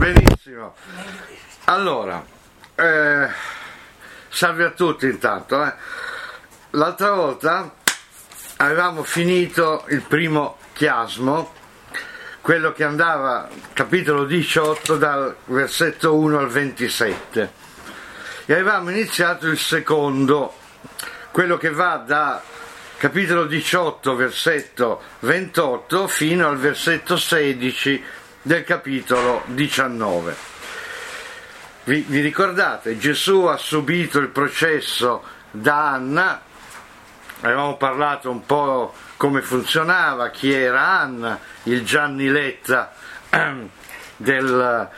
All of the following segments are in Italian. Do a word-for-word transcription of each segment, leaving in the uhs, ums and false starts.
Benissimo. Allora, eh, salve a tutti intanto. Eh. L'altra volta avevamo finito il primo chiasmo, quello che andava, capitolo diciotto, dal versetto uno al ventisette, e avevamo iniziato il secondo, quello che va da capitolo diciotto, versetto ventotto, fino al versetto sedici del capitolo diciannove. Vi, vi ricordate? Gesù ha subito il processo da Anna, avevamo parlato un po' come funzionava, chi era Anna, il Gianni Letta del,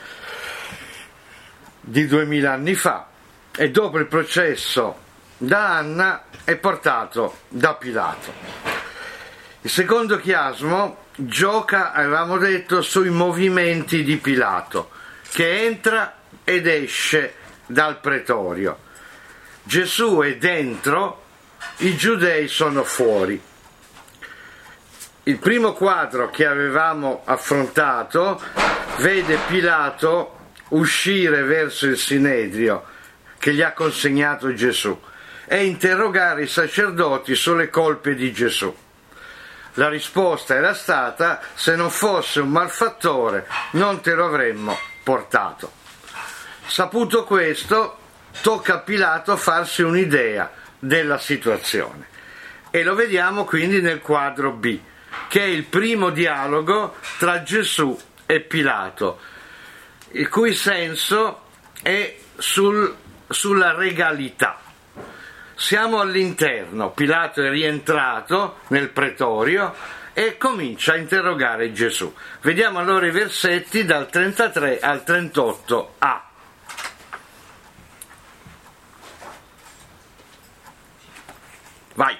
di duemila anni fa, e dopo il processo da Anna è portato da Pilato. Il secondo chiasmo gioca, avevamo detto, sui movimenti di Pilato, che entra ed esce dal pretorio. Gesù è dentro, i giudei sono fuori. Il primo quadro che avevamo affrontato vede Pilato uscire verso il Sinedrio che gli ha consegnato Gesù e interrogare i sacerdoti sulle colpe di Gesù. La risposta era stata: se non fosse un malfattore non te lo avremmo portato. Saputo questo, tocca a Pilato farsi un'idea della situazione, e lo vediamo quindi nel quadro B, che è il primo dialogo tra Gesù e Pilato, il cui senso è sul, sulla regalità. Siamo all'interno, Pilato è rientrato nel pretorio e comincia a interrogare Gesù. Vediamo allora i versetti dal trentatré al trentotto a. Vai.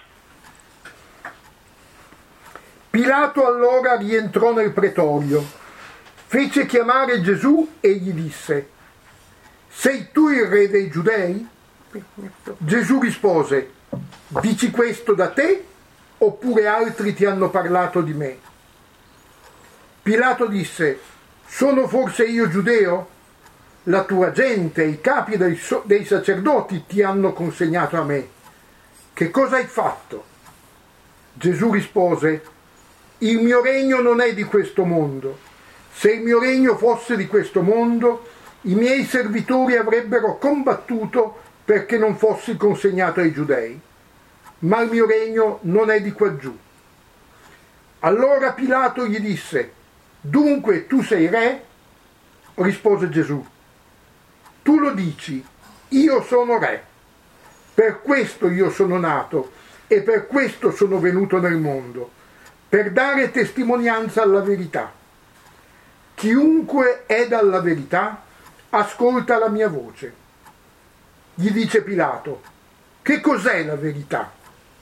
Pilato allora rientrò nel pretorio, fece chiamare Gesù e gli disse: sei tu il re dei Giudei? Gesù rispose: dici questo da te oppure altri ti hanno parlato di me? Pilato disse: sono forse io giudeo? La tua gente, i capi dei, so- dei sacerdoti ti hanno consegnato a me. Che cosa hai fatto? Gesù rispose: il mio regno non è di questo mondo. Se il mio regno fosse di questo mondo, i miei servitori avrebbero combattuto perché non fossi consegnato ai giudei. Ma il mio regno non è di qua giù. Allora Pilato gli disse: dunque tu sei re? Rispose Gesù: tu lo dici, io sono re. Per questo io sono nato e per questo sono venuto nel mondo, per dare testimonianza alla verità. Chiunque è dalla verità ascolta la mia voce. Gli dice Pilato: che cos'è la verità?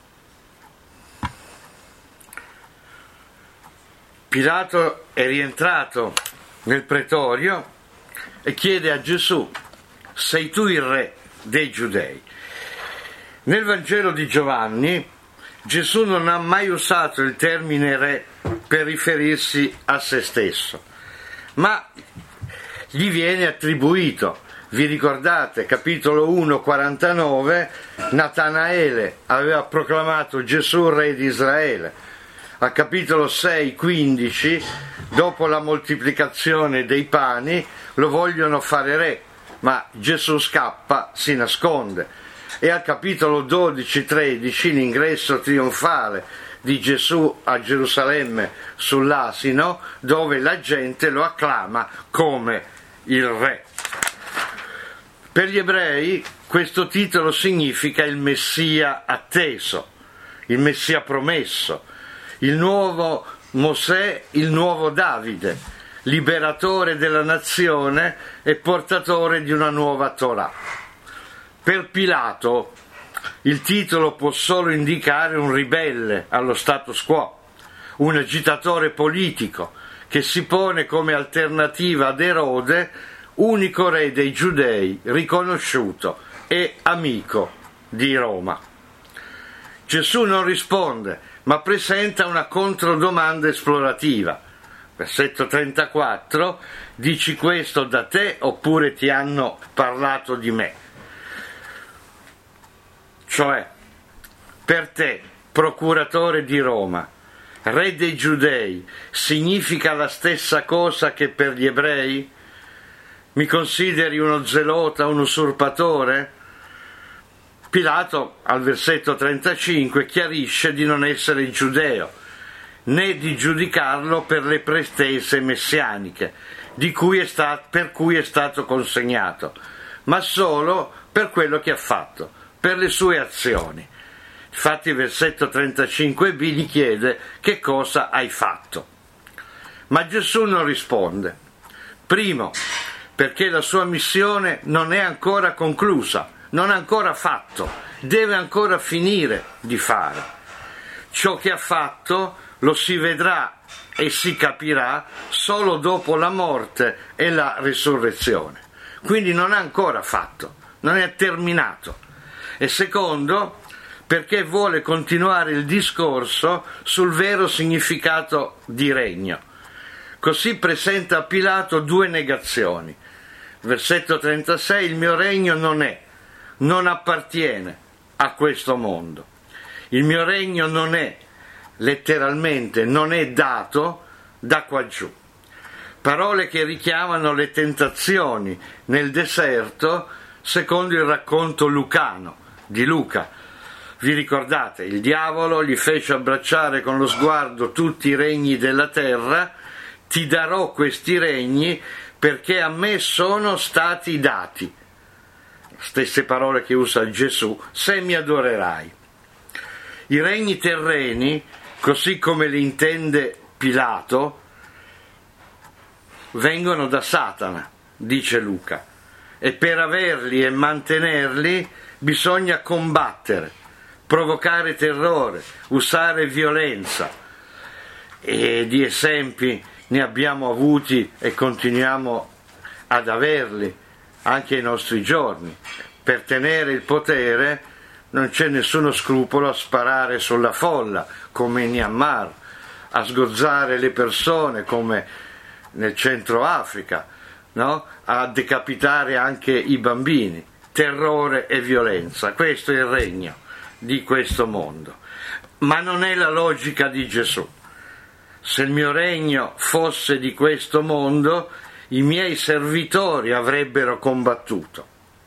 Pilato è rientrato nel pretorio e chiede a Gesù: sei tu il re dei Giudei? Nel Vangelo di Giovanni Gesù non ha mai usato il termine re per riferirsi a se stesso, ma gli viene attribuito. Vi ricordate, capitolo uno, quarantanove, Natanaele aveva proclamato Gesù re di Israele. A capitolo sei, quindici, dopo la moltiplicazione dei pani, lo vogliono fare re, ma Gesù scappa, si nasconde. E al capitolo dodici, tredici, l'ingresso trionfale di Gesù a Gerusalemme sull'asino, dove la gente lo acclama come il re. Per gli ebrei questo titolo significa il Messia atteso, il Messia promesso, il nuovo Mosè, il nuovo Davide, liberatore della nazione e portatore di una nuova Torah. Per Pilato il titolo può solo indicare un ribelle allo status quo, un agitatore politico che si pone come alternativa ad Erode, unico re dei Giudei riconosciuto e amico di Roma. Gesù non risponde, ma presenta una controdomanda esplorativa. Versetto trentaquattro, dici questo da te oppure ti hanno parlato di me? Cioè, per te, procuratore di Roma, re dei Giudei, significa la stessa cosa che per gli ebrei? Mi consideri uno zelota, un usurpatore? Pilato, al versetto trentacinque, chiarisce di non essere giudeo, né di giudicarlo per le pretese messianiche, di cui è sta- per cui è stato consegnato, ma solo per quello che ha fatto, per le sue azioni. Infatti il versetto trentacinque b gli chiede: che cosa hai fatto? Ma Gesù non risponde. Primo, perché la sua missione non è ancora conclusa, non ha ancora fatto, deve ancora finire di fare. Ciò che ha fatto lo si vedrà e si capirà solo dopo la morte e la risurrezione. Quindi non ha ancora fatto, non è terminato. E secondo, perché vuole continuare il discorso sul vero significato di regno. Così presenta a Pilato due negazioni. Versetto trentasei: il mio regno non è, non appartiene a questo mondo. Il mio regno non è, letteralmente, non è dato da qua giù. Parole che richiamano le tentazioni nel deserto secondo il racconto lucano di Luca. Vi ricordate? Il diavolo gli fece abbracciare con lo sguardo tutti i regni della terra. Ti darò questi regni perché a me sono stati dati. Stesse parole che usa Gesù: se mi adorerai. I regni terreni, così come li intende Pilato, vengono da Satana, dice Luca, e per averli e mantenerli bisogna combattere, provocare terrore, usare violenza. E di esempi ne abbiamo avuti e continuiamo ad averli anche ai nostri giorni. Per tenere il potere non c'è nessuno scrupolo a sparare sulla folla, come in Myanmar, a sgozzare le persone, come nel Centro Africa, no? A decapitare anche i bambini. Terrore e violenza, questo è il regno di questo mondo. Ma non è la logica di Gesù. Se il mio regno fosse di questo mondo, i miei servitori avrebbero combattuto.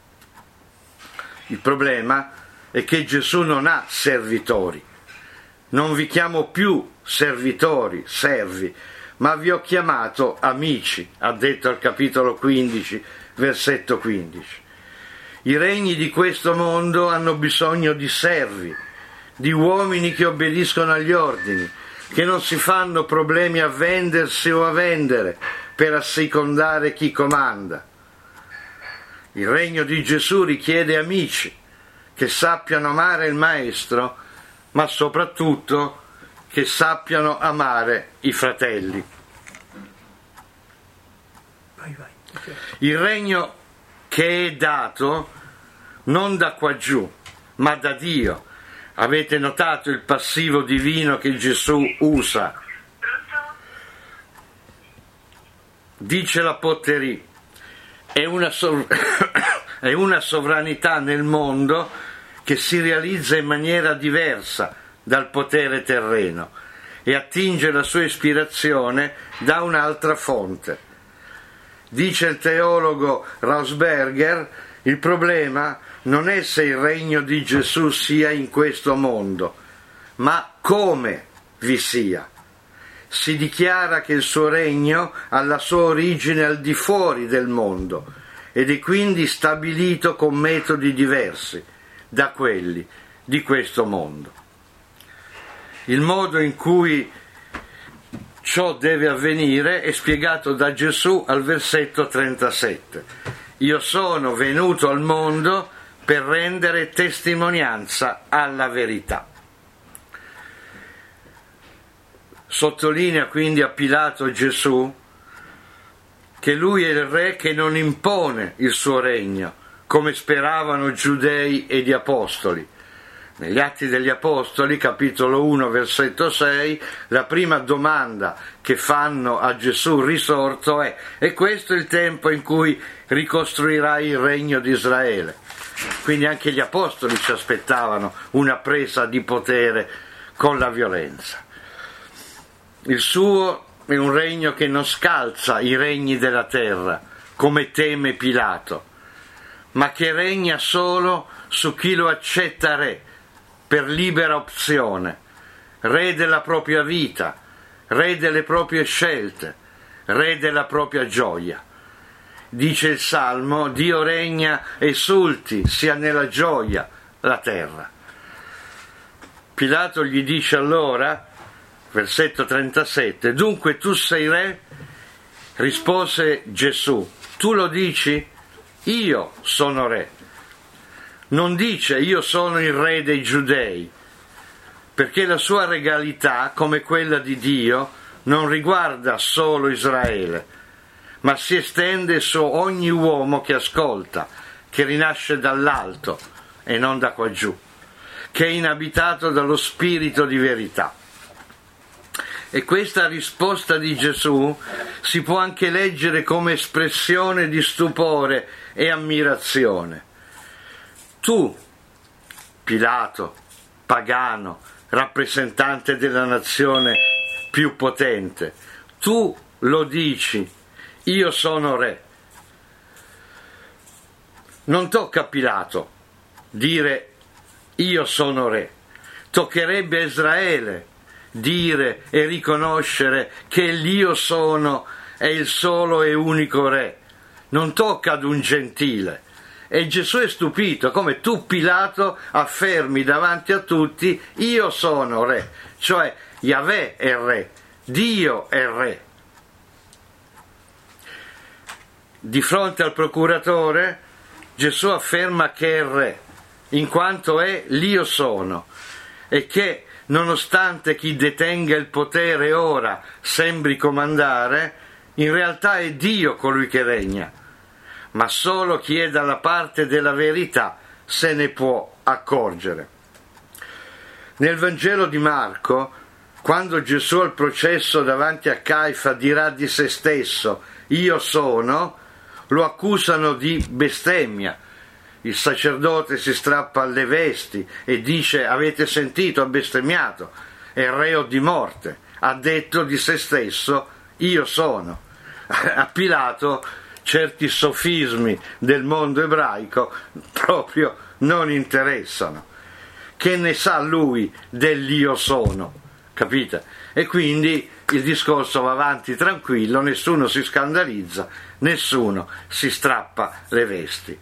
Il problema è che Gesù non ha servitori. Non vi chiamo più servitori, servi, ma vi ho chiamato amici, ha detto al capitolo quindici, versetto quindici. I regni di questo mondo hanno bisogno di servi, di uomini che obbediscono agli ordini, che non si fanno problemi a vendersi o a vendere per assecondare chi comanda. Il regno di Gesù richiede amici che sappiano amare il Maestro, ma soprattutto che sappiano amare i fratelli. Vai, vai. Il regno che è dato non da qua giù, ma da Dio. Avete notato il passivo divino che Gesù usa? Dice la Potterie, è una, sov- è una sovranità nel mondo che si realizza in maniera diversa dal potere terreno e attinge la sua ispirazione da un'altra fonte. Dice il teologo Rausberger, il problema non è se il regno di Gesù sia in questo mondo, ma come vi sia. Si dichiara che il suo regno ha la sua origine al di fuori del mondo ed è quindi stabilito con metodi diversi da quelli di questo mondo. Il modo in cui ciò deve avvenire è spiegato da Gesù al versetto trentasette. Io sono venuto al mondo per rendere testimonianza alla verità. Sottolinea quindi a Pilato Gesù che lui è il re che non impone il suo regno, come speravano giudei ed apostoli, Negli Atti degli Apostoli, capitolo uno, versetto sei, la prima domanda che fanno a Gesù risorto è: e questo è il tempo in cui ricostruirai il regno di Israele? Quindi anche gli Apostoli ci aspettavano una presa di potere con la violenza. Il suo è un regno che non scalza i regni della terra, come teme Pilato, ma che regna solo su chi lo accetta re, per libera opzione, re della propria vita, re delle proprie scelte, re della propria gioia. Dice il Salmo: Dio regna, esulti, sia nella gioia la terra. Pilato gli dice allora, versetto trentasette: dunque tu sei re? Rispose Gesù: tu lo dici? Io sono re. Non dice io sono il re dei Giudei, perché la sua regalità, come quella di Dio, non riguarda solo Israele, ma si estende su ogni uomo che ascolta, che rinasce dall'alto e non da qua giù, che è inabitato dallo spirito di verità. E questa risposta di Gesù si può anche leggere come espressione di stupore e ammirazione. Tu, Pilato, pagano, rappresentante della nazione più potente, tu lo dici, io sono re. Non tocca a Pilato dire io sono re, toccherebbe a Israele dire e riconoscere che l'Io sono è il solo e unico re. Non tocca ad un gentile. E Gesù è stupito, come tu, Pilato, affermi davanti a tutti io sono re, cioè Yahweh è re, Dio è re. Di fronte al procuratore Gesù afferma che è re, in quanto è l'Io sono, e che nonostante chi detenga il potere ora sembri comandare, in realtà è Dio colui che regna, ma solo chi è dalla parte della verità se ne può accorgere. Nel Vangelo di Marco, quando Gesù al processo davanti a Caifa dirà di se stesso io sono, lo accusano di bestemmia. Il sacerdote si strappa le vesti e dice: avete sentito, ha bestemmiato, è reo di morte, ha detto di se stesso io sono. A Pilato certi sofismi del mondo ebraico proprio non interessano. Che ne sa lui dell'io sono, capite? E quindi il discorso va avanti tranquillo, nessuno si scandalizza, nessuno si strappa le vesti.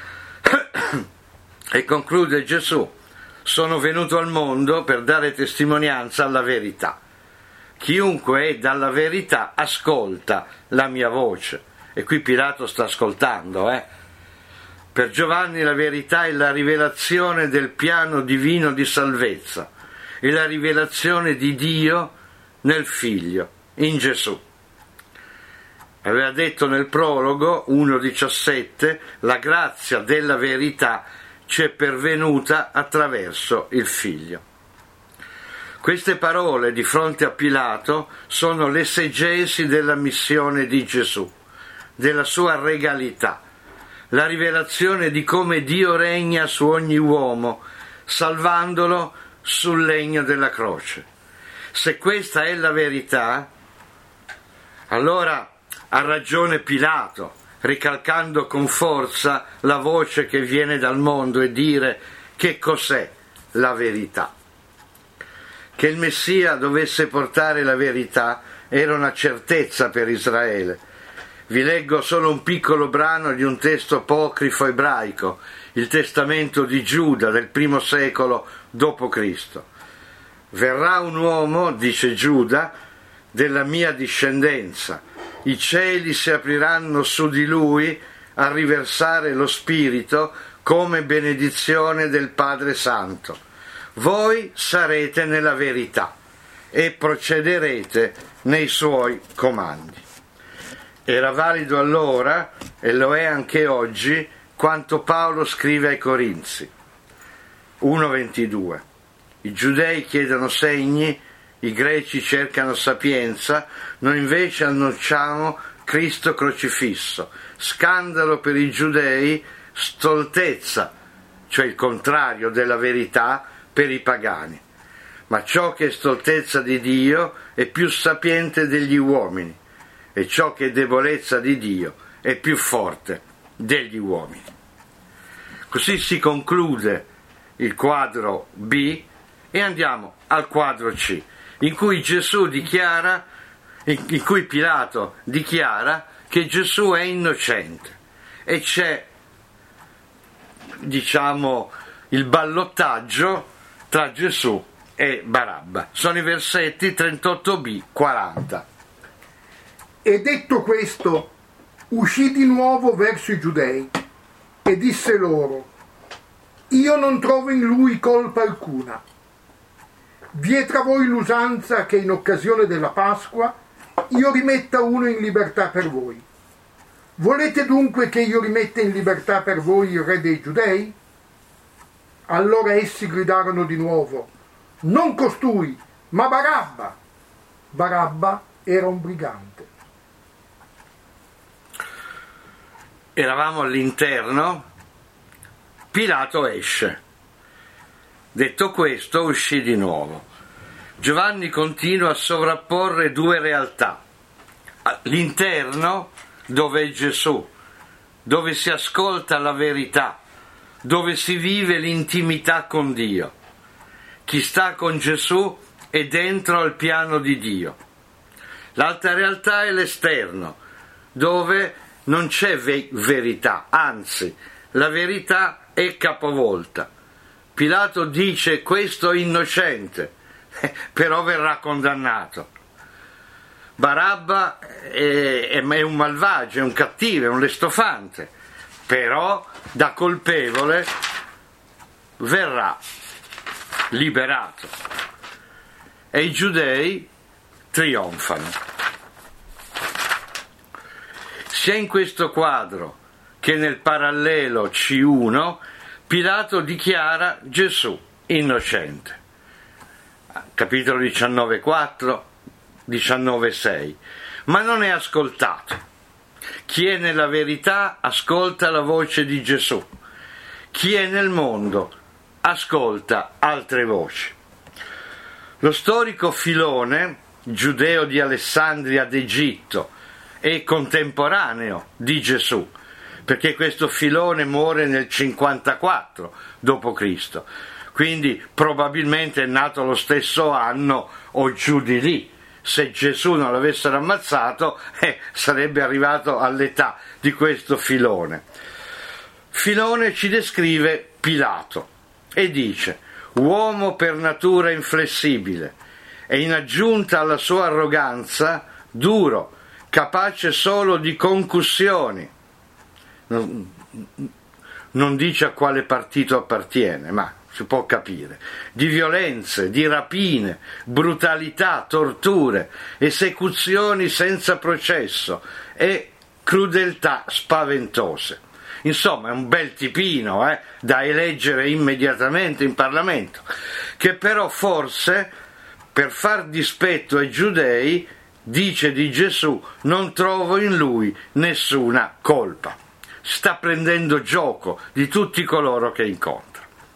E conclude Gesù: sono venuto al mondo per dare testimonianza alla verità. Chiunque è dalla verità ascolta la mia voce. E qui Pilato sta ascoltando, eh? Per Giovanni la verità è la rivelazione del piano divino di salvezza, è la rivelazione di Dio nel Figlio, in Gesù. Aveva detto nel prologo uno diciassette: la grazia della verità ci è pervenuta attraverso il Figlio. Queste parole di fronte a Pilato sono l'esegesi della missione di Gesù, della sua regalità, la rivelazione di come Dio regna su ogni uomo, salvandolo sul legno della croce. Se questa è la verità, allora ha ragione Pilato, ricalcando con forza la voce che viene dal mondo, e dire che cos'è la verità. Che il Messia dovesse portare la verità era una certezza per Israele. Vi leggo solo un piccolo brano di un testo apocrifo ebraico, il Testamento di Giuda del primo secolo dopo Cristo. Verrà un uomo, dice Giuda, della mia discendenza. I cieli si apriranno su di lui a riversare lo Spirito come benedizione del Padre Santo. Voi sarete nella verità e procederete nei suoi comandi. Era valido allora, e lo è anche oggi, quanto Paolo scrive ai Corinzi. uno ventidue. I giudei chiedono segni, i greci cercano sapienza, noi invece annunciamo Cristo crocifisso. Scandalo per i giudei, stoltezza, cioè il contrario della verità, per i pagani. Ma ciò che è stoltezza di Dio è più sapiente degli uomini, e ciò che è debolezza di Dio è più forte degli uomini. Così si conclude il quadro B e andiamo al quadro C, in cui Gesù dichiara, in cui Pilato dichiara che Gesù è innocente, e c'è, diciamo, il ballottaggio tra Gesù e Barabba. Sono i versetti trentotto b quaranta. E detto questo, uscì di nuovo verso i giudei e disse loro: io non trovo in lui colpa alcuna. Vi è tra voi l'usanza che in occasione della Pasqua io rimetta uno in libertà per voi. Volete dunque che io rimetta in libertà per voi il re dei Giudei? Allora essi gridarono di nuovo: non costui, ma Barabba. Barabba era un brigante. Eravamo all'interno, Pilato esce. Detto questo, uscì di nuovo. Giovanni continua a sovrapporre due realtà: l'interno, dove è Gesù, dove si ascolta la verità, dove si vive l'intimità con Dio. Chi sta con Gesù è dentro al piano di Dio. L'altra realtà è l'esterno, dove non c'è ve- verità, anzi, la verità è capovolta. Pilato dice: questo è innocente, però verrà condannato. Barabba è, è un malvagio, è un cattivo, è un lestofante, però da colpevole verrà liberato. E i giudei trionfano. Sia in questo quadro che nel parallelo C uno, Pilato dichiara Gesù innocente. Capitolo diciannove quattro, diciannove sei. Ma non è ascoltato. Chi è nella verità ascolta la voce di Gesù. Chi è nel mondo ascolta altre voci. Lo storico Filone, giudeo di Alessandria d'Egitto e contemporaneo di Gesù, perché questo Filone muore nel cinquantaquattro dopo Cristo, quindi probabilmente è nato lo stesso anno o giù di lì. Se Gesù non l'avessero ammazzato, eh, sarebbe arrivato all'età di questo Filone. Filone ci descrive Pilato e dice: uomo per natura inflessibile e in aggiunta alla sua arroganza duro, capace solo di concussioni. Non, non dice a quale partito appartiene, ma si può capire, di violenze, di rapine, brutalità, torture, esecuzioni senza processo e crudeltà spaventose. Insomma, è un bel tipino eh, da eleggere immediatamente in Parlamento, che però forse, per far dispetto ai giudei, dice di Gesù: non trovo in lui nessuna colpa. Sta prendendo gioco di tutti coloro che incontra.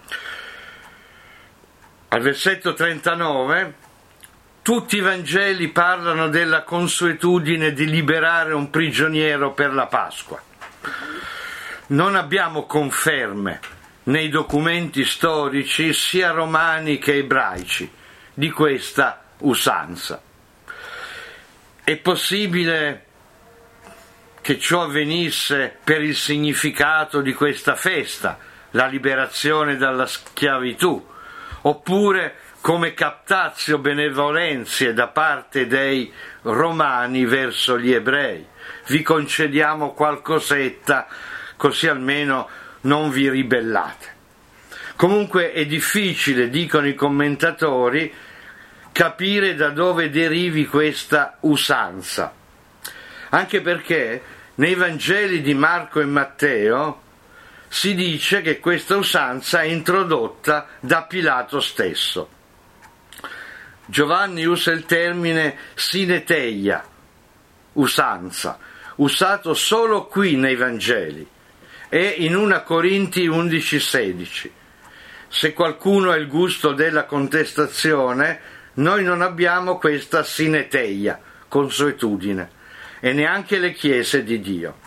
Al versetto trentanove, tutti i Vangeli parlano della consuetudine di liberare un prigioniero per la Pasqua. Non abbiamo conferme nei documenti storici, sia romani che ebraici, di questa usanza. È possibile che ciò avvenisse per il significato di questa festa, la liberazione dalla schiavitù, oppure come captatio benevolenzie da parte dei romani verso gli ebrei. Vi concediamo qualcosetta, così almeno non vi ribellate. Comunque è difficile, dicono i commentatori, capire da dove derivi questa usanza, anche perché nei Vangeli di Marco e Matteo si dice che questa usanza è introdotta da Pilato stesso. Giovanni usa il termine sineteia, usanza, usato solo qui nei Vangeli e in prima Corinti undici sedici. Se qualcuno ha il gusto della contestazione, noi non abbiamo questa sineteia, consuetudine, e neanche le chiese di Dio.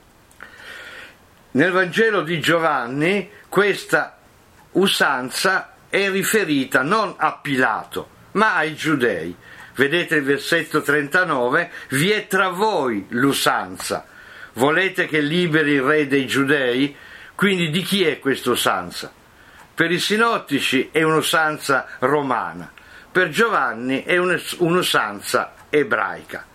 Nel Vangelo di Giovanni questa usanza è riferita non a Pilato, ma ai giudei. Vedete il versetto trentanove, vi è tra voi l'usanza. Volete che liberi il re dei giudei? Quindi di chi è questa usanza? Per i sinottici è un'usanza romana, per Giovanni è un'usanza ebraica.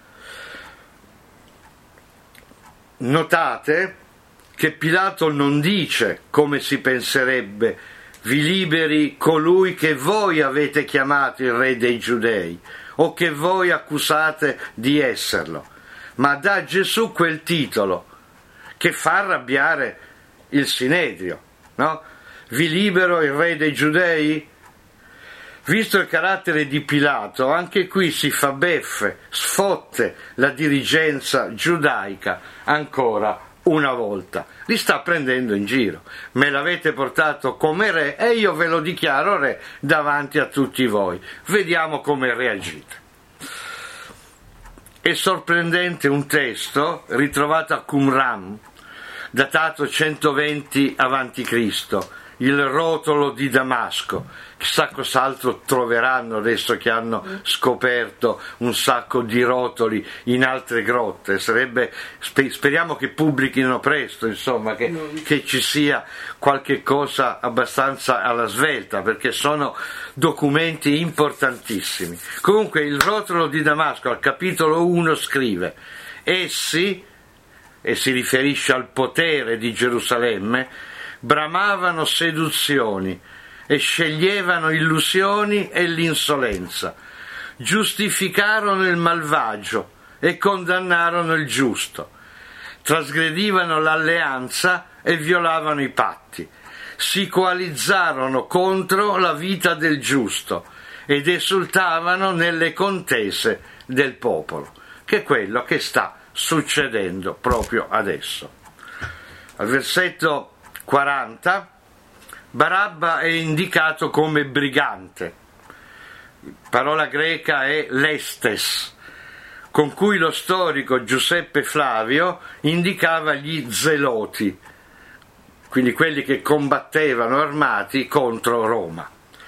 Notate che Pilato non dice, come si penserebbe, vi liberi colui che voi avete chiamato il re dei giudei o che voi accusate di esserlo, ma dà a Gesù quel titolo che fa arrabbiare il Sinedrio, no? Vi libero il re dei giudei? Visto il carattere di Pilato, anche qui si fa beffe, sfotte la dirigenza giudaica ancora una volta. Li sta prendendo in giro. Me l'avete portato come re e io ve lo dichiaro re davanti a tutti voi. Vediamo come reagite. È sorprendente un testo ritrovato a Qumran, datato centoventi avanti Cristo, il rotolo di Damasco. Chissà cos'altro troveranno adesso che hanno scoperto un sacco di rotoli in altre grotte. Sarebbe, speriamo che pubblichino presto, insomma, che, che ci sia qualche cosa abbastanza alla svelta, perché sono documenti importantissimi. Comunque il rotolo di Damasco al capitolo uno scrive: essi, e si riferisce al potere di Gerusalemme, bramavano seduzioni e sceglievano illusioni e l'insolenza, giustificarono il malvagio e condannarono il giusto, trasgredivano l'alleanza e violavano i patti, si coalizzarono contro la vita del giusto ed esultavano nelle contese del popolo, che è quello che sta succedendo proprio adesso. Al versetto quaranta, Barabba è indicato come brigante, parola greca è lestes, con cui lo storico Giuseppe Flavio indicava gli zeloti, quindi quelli che combattevano armati contro Roma.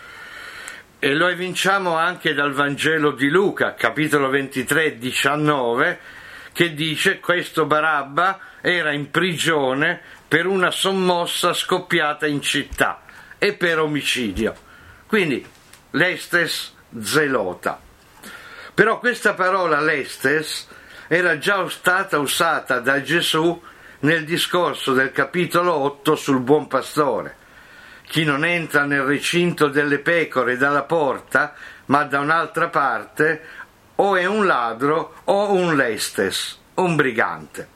E lo evinciamo anche dal Vangelo di Luca, capitolo ventitré, diciannove, che dice: questo Barabba era in prigione per una sommossa scoppiata in città e per omicidio. Quindi lestes, zelota. Però questa parola lestes era già stata usata da Gesù nel discorso del capitolo otto sul buon pastore. Chi non entra nel recinto delle pecore dalla porta, ma da un'altra parte, o è un ladro o un lestes, un brigante.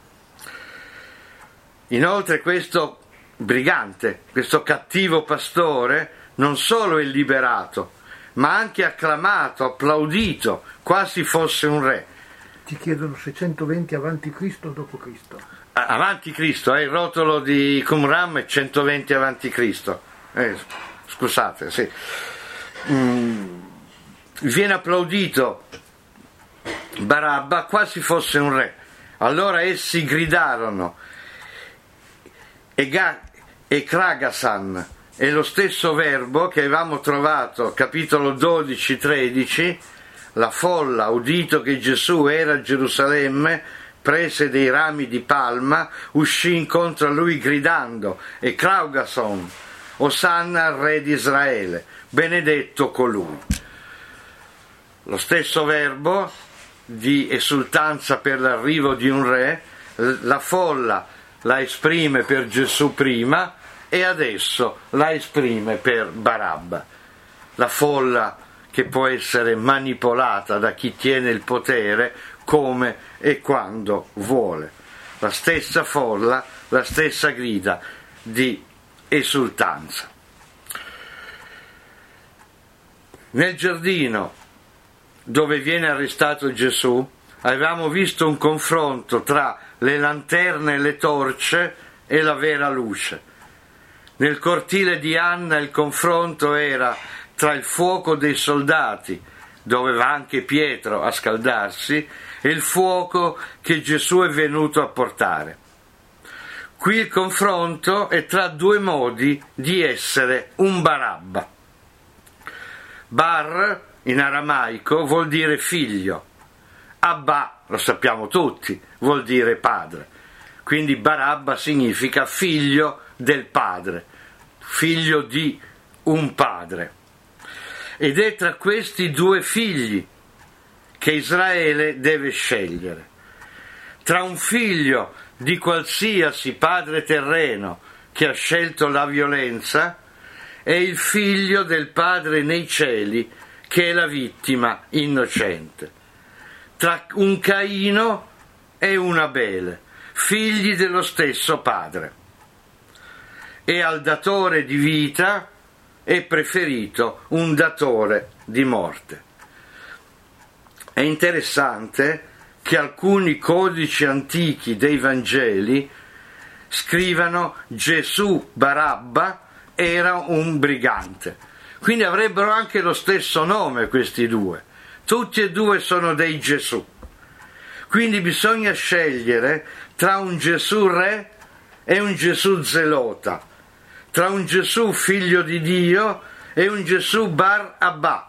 Inoltre questo brigante, questo cattivo pastore, non solo è liberato, ma anche acclamato, applaudito, quasi fosse un re. Ti chiedono se centoventi avanti Cristo o dopo Cristo. Avanti Cristo, è eh, il rotolo di Qumran è centoventi avanti Cristo. Eh, scusate, sì. Mm, viene applaudito Barabba quasi fosse un re. Allora essi gridarono: e, Ga- e Kragasan è lo stesso verbo che avevamo trovato capitolo dodici tredici. La folla, udito che Gesù era a Gerusalemme, prese dei rami di palma, uscì incontro a lui gridando: e Kragason, Osanna al re di Israele, benedetto colui. Lo stesso verbo di esultanza per l'arrivo di un re, la folla la esprime per Gesù prima e adesso la esprime per Barabba. La folla che può essere manipolata da chi tiene il potere come e quando vuole. La stessa folla, la stessa grida: di esultanza. Nel giardino dove viene arrestato Gesù avevamo visto un confronto tra le lanterne e le torce e la vera luce. Nel cortile di Anna il confronto era tra il fuoco dei soldati, dove va anche Pietro a scaldarsi, e il fuoco che Gesù è venuto a portare. Qui il confronto è tra due modi di essere un Barabba. Bar in aramaico vuol dire figlio, Abba, lo sappiamo tutti, vuol dire padre. Quindi Barabba significa figlio del padre, figlio di un padre. Ed è tra questi due figli che Israele deve scegliere. Tra un figlio di qualsiasi padre terreno che ha scelto la violenza e il figlio del Padre nei cieli che è la vittima innocente. Tra un Caino e un Abele, figli dello stesso padre. E al datore di vita è preferito un datore di morte. È interessante che alcuni codici antichi dei Vangeli scrivano Gesù Barabba era un brigante. Quindi avrebbero anche lo stesso nome questi due. Tutti e due sono dei Gesù. Quindi bisogna scegliere tra un Gesù re e un Gesù zelota, tra un Gesù figlio di Dio e un Gesù Bar Abba,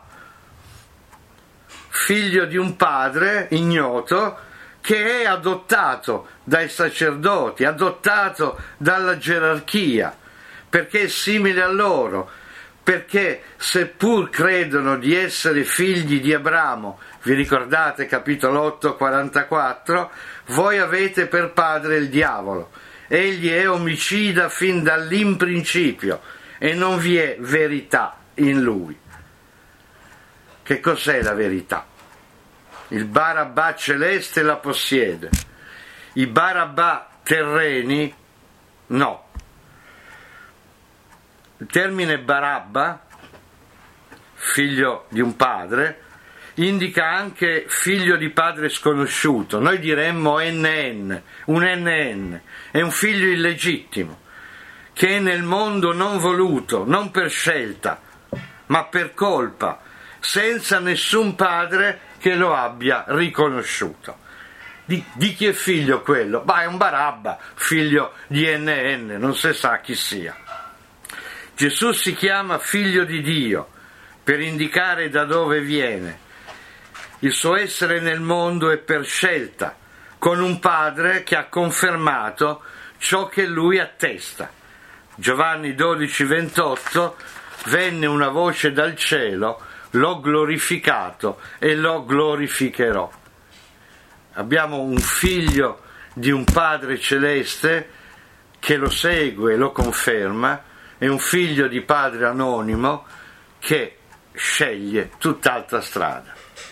figlio di un padre ignoto che è adottato dai sacerdoti, adottato dalla gerarchia, perché è simile a loro, perché seppur credono di essere figli di Abramo, vi ricordate capitolo otto quarantaquattro, voi avete per padre il diavolo, egli è omicida fin dall'imprincipio e non vi è verità in lui. Che cos'è la verità? Il Barabba celeste la possiede, i Barabba terreni no. Il termine Barabba, figlio di un padre, indica anche figlio di padre sconosciuto. Noi diremmo N N, un N N, è un figlio illegittimo, che è nel mondo non voluto, non per scelta, ma per colpa, senza nessun padre che lo abbia riconosciuto. Di, di chi è figlio quello? Bah, è un Barabba, figlio di N N, non si sa chi sia. Gesù si chiama figlio di Dio per indicare da dove viene. Il suo essere nel mondo è per scelta, con un padre che ha confermato ciò che lui attesta. Giovanni dodici ventotto, venne una voce dal cielo, l'ho glorificato e lo glorificherò. Abbiamo un figlio di un padre celeste che lo segue e lo conferma, e un figlio di padre anonimo che sceglie tutt'altra strada.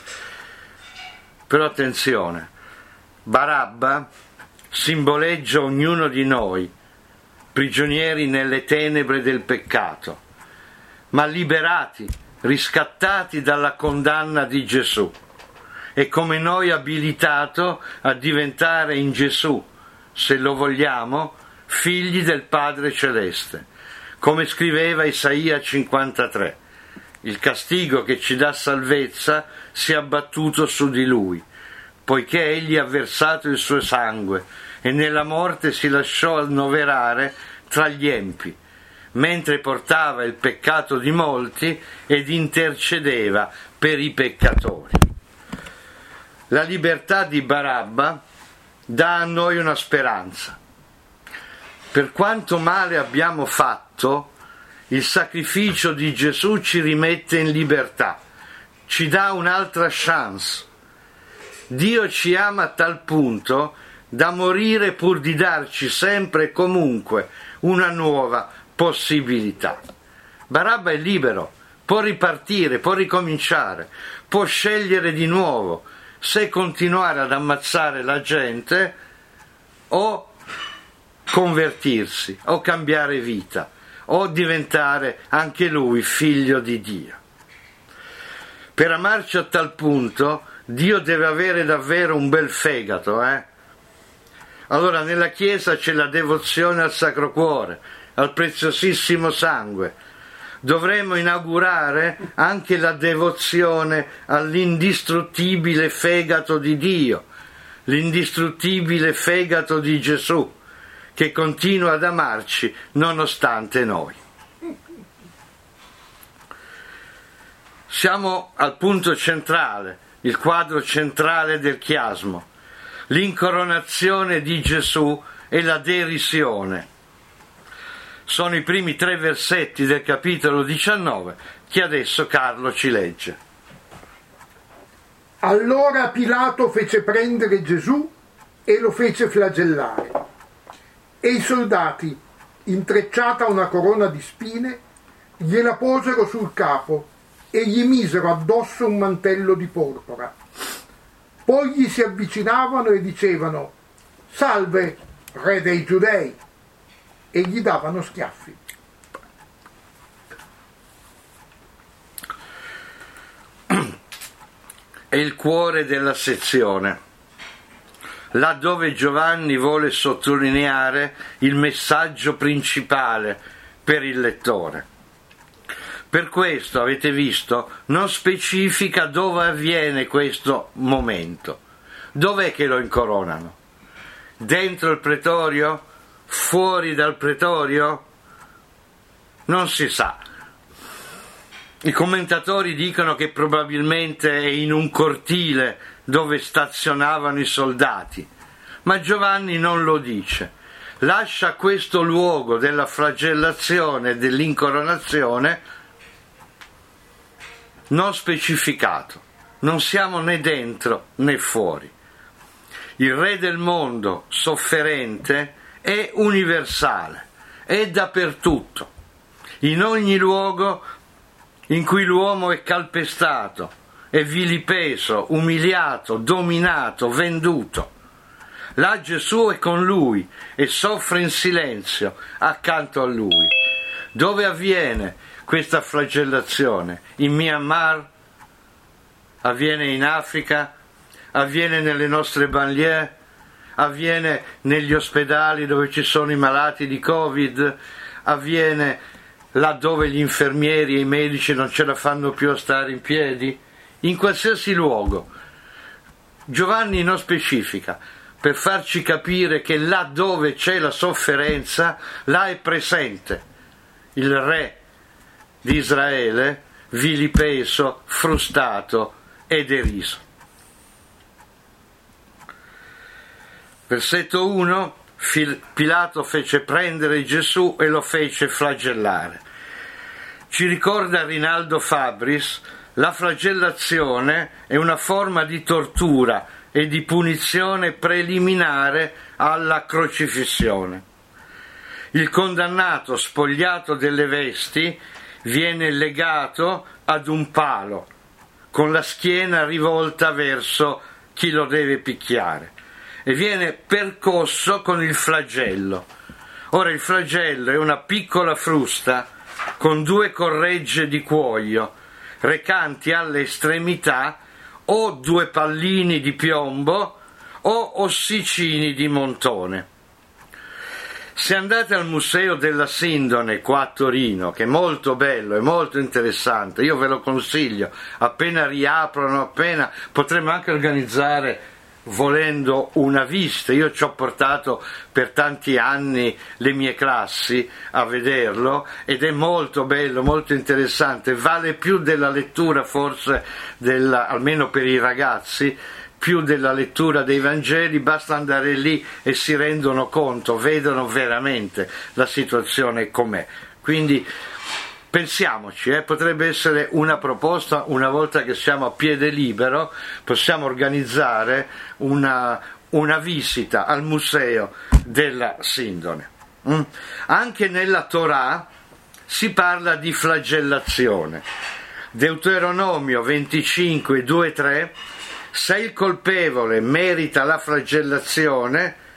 Però attenzione, Barabba simboleggia ognuno di noi, prigionieri nelle tenebre del peccato, ma liberati, riscattati dalla condanna di Gesù, e come noi abilitato a diventare in Gesù, se lo vogliamo, figli del Padre Celeste. Come scriveva Isaia cinquantatré, il castigo che ci dà salvezza si è abbattuto su di lui, poiché egli ha versato il suo sangue e nella morte si lasciò annoverare tra gli empi, mentre portava il peccato di molti ed intercedeva per i peccatori. La libertà di Barabba dà a noi una speranza. Per quanto male abbiamo fatto, il sacrificio di Gesù ci rimette in libertà, ci dà un'altra chance. Dio ci ama a tal punto da morire pur di darci sempre e comunque una nuova possibilità. Barabba è libero, può ripartire, può ricominciare, può scegliere di nuovo se continuare ad ammazzare la gente o convertirsi o cambiare vita o diventare anche lui figlio di Dio. Per amarci a tal punto Dio deve avere davvero un bel fegato, eh? Allora nella Chiesa c'è la devozione al Sacro Cuore, al preziosissimo sangue. Dovremmo inaugurare anche la devozione all'indistruttibile fegato di Dio, l'indistruttibile fegato di Gesù, che continua ad amarci nonostante noi. Siamo al punto centrale, il quadro centrale del chiasmo, l'incoronazione di Gesù e la derisione. Sono i primi tre versetti del capitolo diciannove che adesso Carlo ci legge. Allora Pilato fece prendere Gesù e lo fece flagellare. E i soldati, intrecciata una corona di spine, gliela posero sul capo e gli misero addosso un mantello di porpora. Poi gli si avvicinavano e dicevano: «Salve, re dei Giudei!» e gli davano schiaffi. È il cuore della sezione, là dove Giovanni vuole sottolineare il messaggio principale per il lettore. Per questo, avete visto, non specifica dove avviene questo momento. Dov'è che lo incoronano? Dentro il pretorio? Fuori dal pretorio? Non si sa. I commentatori dicono che probabilmente è in un cortile dove stazionavano i soldati, ma Giovanni non lo dice. Lascia questo luogo della flagellazione e dell'incoronazione non specificato. Non siamo né dentro né fuori. Il re del mondo sofferente è universale, è dappertutto, in ogni luogo in cui l'uomo è calpestato, è vilipeso, umiliato, dominato, venduto. Là Gesù è con lui e soffre in silenzio accanto a lui. Dove avviene questa flagellazione? In Myanmar? Avviene in Africa? Avviene nelle nostre banlieue? Avviene negli ospedali dove ci sono i malati di Covid? Avviene laddove gli infermieri e i medici non ce la fanno più a stare in piedi? In qualsiasi luogo. Giovanni non specifica, per farci capire che là dove c'è la sofferenza, là è presente il re di Israele, vilipeso, frustato e deriso. Versetto uno, Pilato fece prendere Gesù e lo fece flagellare. Ci ricorda Rinaldo Fabris, la flagellazione è una forma di tortura e di punizione preliminare alla crocifissione. Il condannato, spogliato delle vesti, viene legato ad un palo, con la schiena rivolta verso chi lo deve picchiare, e viene percosso con il flagello. Ora il flagello è una piccola frusta con due corregge di cuoio, recanti alle estremità o due pallini di piombo o ossicini di montone. Se andate al Museo della Sindone qua a Torino, che è molto bello, è molto interessante, io ve lo consiglio, appena riaprono, appena potremmo anche organizzare, volendo, una visita. Io ci ho portato per tanti anni le mie classi a vederlo ed è molto bello, molto interessante, vale più della lettura forse, della, almeno per i ragazzi, più della lettura dei Vangeli. Basta andare lì e si rendono conto, vedono veramente la situazione com'è. Quindi pensiamoci, eh, potrebbe essere una proposta, una volta che siamo a piede libero, possiamo organizzare una, una visita al Museo della Sindone. Mm? Anche nella Torah si parla di flagellazione. Deuteronomio venticinque, due, tre, se il colpevole merita la flagellazione,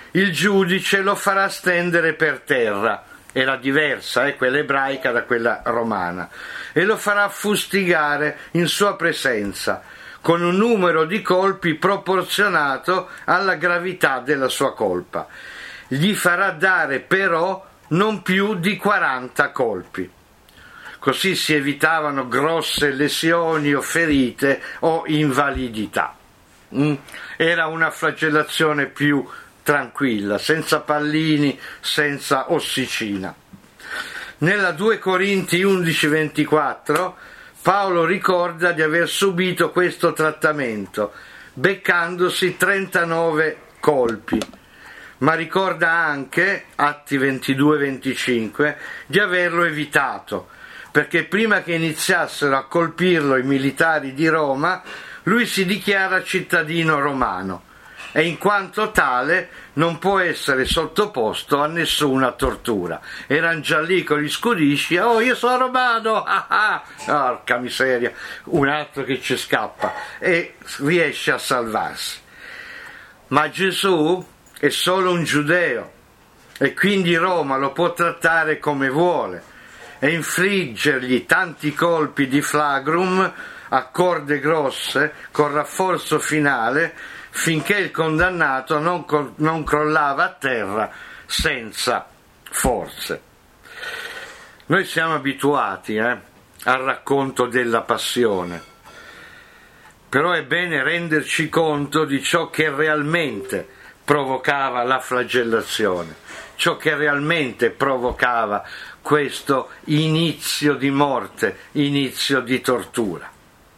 il giudice lo farà stendere per terra, era diversa, eh, quella ebraica da quella romana, e lo farà fustigare in sua presenza, con un numero di colpi proporzionato alla gravità della sua colpa. Gli farà dare però non più di quaranta colpi. Così si evitavano grosse lesioni o ferite o invalidità. Mm? Era una flagellazione più tranquilla, senza pallini, senza ossicina. Nella due Corinti undici ventiquattro Paolo ricorda di aver subito questo trattamento, beccandosi trentanove colpi, ma ricorda anche, Atti ventidue venticinque, di averlo evitato, perché prima che iniziassero a colpirlo i militari di Roma, lui si dichiara cittadino romano e in quanto tale non può essere sottoposto a nessuna tortura. Erano già lì con gli scudisci, oh io sono romano, ah ah, porca miseria, un altro che ci scappa e riesce a salvarsi. Ma Gesù è solo un giudeo e quindi Roma lo può trattare come vuole e infliggergli tanti colpi di flagrum a corde grosse con rafforzo finale finché il condannato non, non crollava a terra senza forze. Noi siamo abituati eh, al racconto della passione, però è bene renderci conto di ciò che realmente provocava la flagellazione, ciò che realmente provocava questo inizio di morte, inizio di tortura.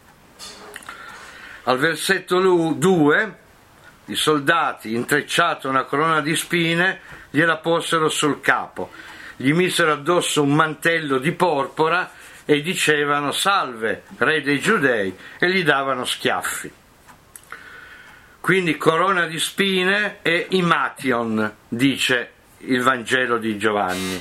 Al versetto due i soldati, intrecciato una corona di spine, gliela posero sul capo, gli misero addosso un mantello di porpora e dicevano salve, re dei giudei, e gli davano schiaffi. Quindi corona di spine e imation, dice il Vangelo di Giovanni.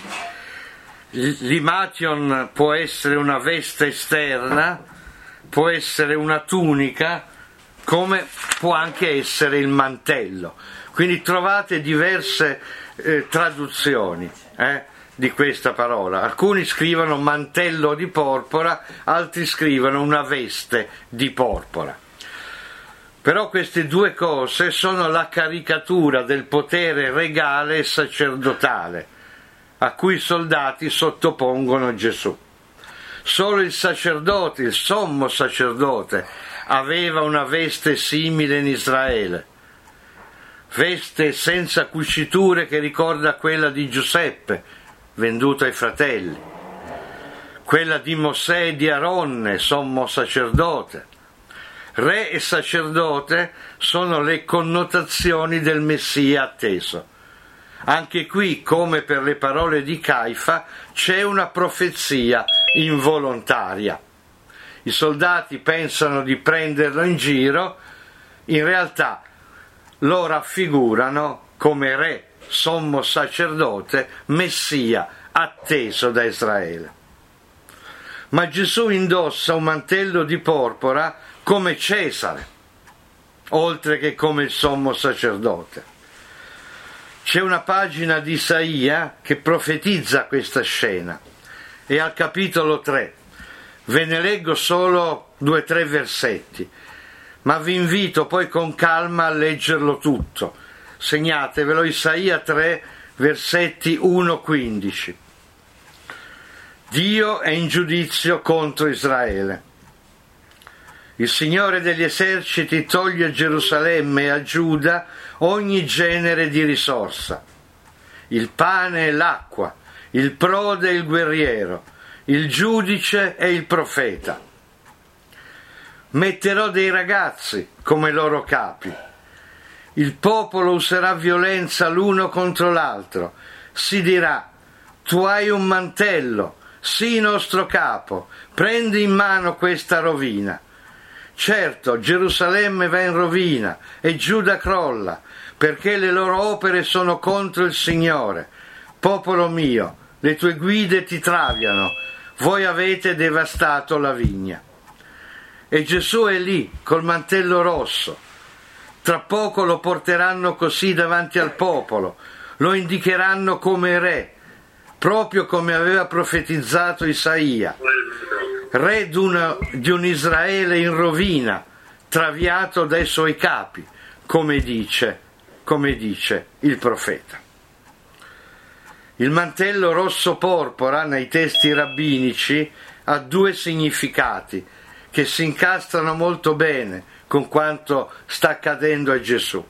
L'imation può essere una veste esterna, può essere una tunica, come può anche essere il mantello. Quindi trovate diverse eh, traduzioni eh, di questa parola. Alcuni scrivono mantello di porpora, altri scrivono una veste di porpora. Però queste due cose sono la caricatura del potere regale e sacerdotale a cui i soldati sottopongono Gesù. Solo il sacerdote, il sommo sacerdote, aveva una veste simile in Israele, veste senza cuciture che ricorda quella di Giuseppe, venduto ai fratelli, quella di Mosè e di Aronne, sommo sacerdote. Re e sacerdote sono le connotazioni del Messia atteso. Anche qui, come per le parole di Caifa, c'è una profezia involontaria. I soldati pensano di prenderlo in giro, in realtà lo raffigurano come re, sommo sacerdote, Messia atteso da Israele. Ma Gesù indossa un mantello di porpora come Cesare, oltre che come il sommo sacerdote. C'è una pagina di Isaia che profetizza questa scena e al capitolo tre. Ve ne leggo solo due o tre versetti, ma vi invito poi con calma a leggerlo tutto. Segnatevelo, Isaia tre, versetti uno quindici. Dio è in giudizio contro Israele. Il Signore degli eserciti toglie a Gerusalemme e a Giuda ogni genere di risorsa, il pane e l'acqua, il prode e il guerriero, il giudice e il profeta. Metterò dei ragazzi come loro capi. Il popolo userà violenza l'uno contro l'altro. Si dirà: tu hai un mantello, sii nostro capo, prendi in mano questa rovina. Certo, Gerusalemme va in rovina e Giuda crolla, perché le loro opere sono contro il Signore. Popolo mio, le tue guide ti traviano, voi avete devastato la vigna. E Gesù è lì col mantello rosso, Tra poco lo porteranno così davanti al popolo, lo indicheranno come re, proprio come aveva profetizzato Isaia, re di un, di un Israele in rovina, traviato dai suoi capi, come dice, come dice il profeta. Il mantello rosso porpora nei testi rabbinici ha due significati che si incastrano molto bene con quanto sta accadendo a Gesù.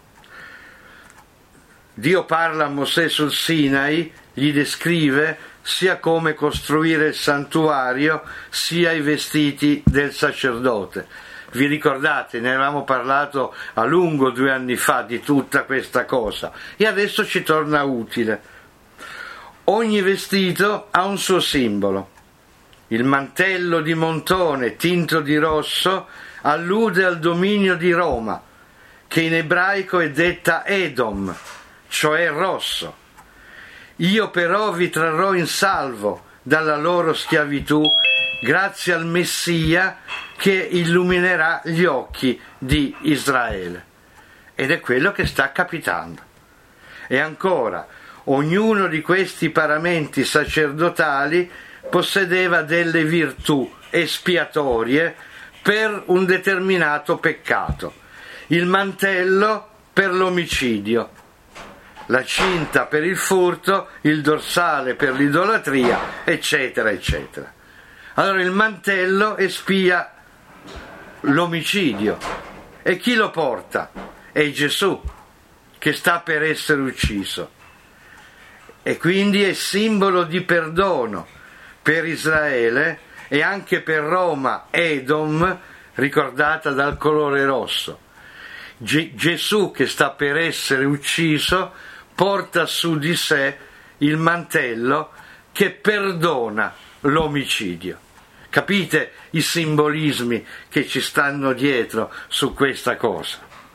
Dio parla a Mosè sul Sinai, gli descrive sia come costruire il santuario, sia i vestiti del sacerdote. Vi ricordate, ne avevamo parlato a lungo due anni fa di tutta questa cosa e adesso ci torna utile. Ogni vestito ha un suo simbolo. Il mantello di montone tinto di rosso allude al dominio di Roma, che in ebraico è detta Edom, cioè rosso. Io però vi trarrò in salvo dalla loro schiavitù grazie al Messia che illuminerà gli occhi di Israele. Ed è quello che sta capitando. E ancora, ognuno di questi paramenti sacerdotali possedeva delle virtù espiatorie per un determinato peccato. Il mantello per l'omicidio, la cinta per il furto, il dorsale per l'idolatria, eccetera, eccetera. Allora il mantello espia l'omicidio. E chi lo porta? È Gesù, che sta per essere ucciso. E quindi è simbolo di perdono per Israele e anche per Roma, Edom, ricordata dal colore rosso. Ge- Gesù, che sta per essere ucciso, porta su di sé il mantello che perdona l'omicidio. Capite i simbolismi che ci stanno dietro su questa cosa?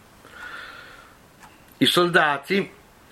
I soldati,